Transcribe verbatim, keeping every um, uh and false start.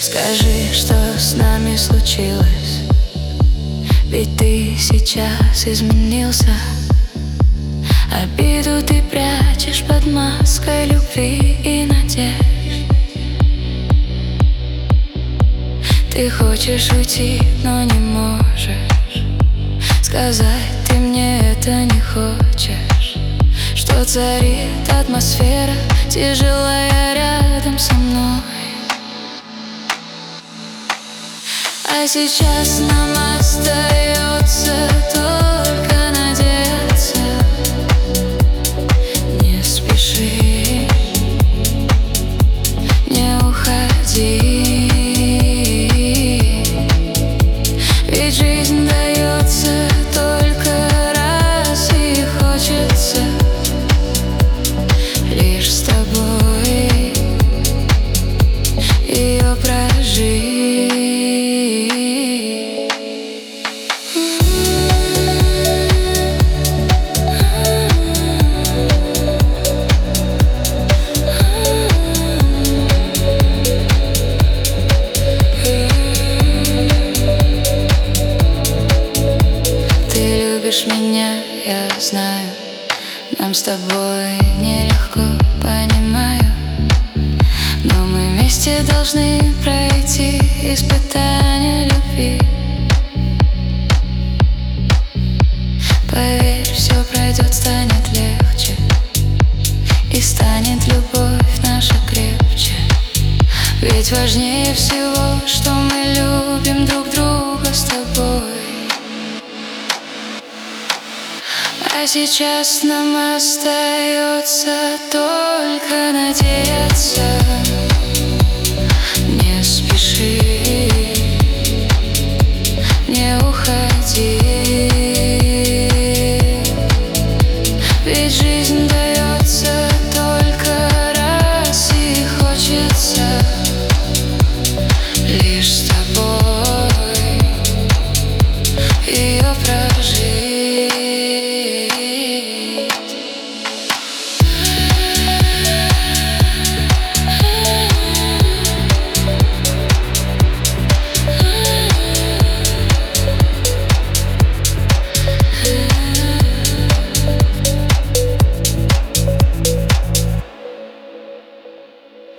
Скажи, что с нами случилось, ведь ты сейчас изменился. Обиду ты прячешь под маской любви и надежд. Ты хочешь уйти, но не можешь сказать, ты мне это не хочешь. Что царит атмосфера тяжелая рядом со мной. А сейчас нам остается только надеяться. Не спеши, не уходи, ведь жизнь дается только раз, и хочется лишь с тобой ее прожить. Меня, я знаю, нам с тобой нелегко, понимаю, но мы вместе должны пройти испытания любви. Поверь, все пройдет, станет легче, и станет любовь наша крепче. Ведь важнее всего, что мы любим друг друга с тобой. А сейчас нам остается только надеяться.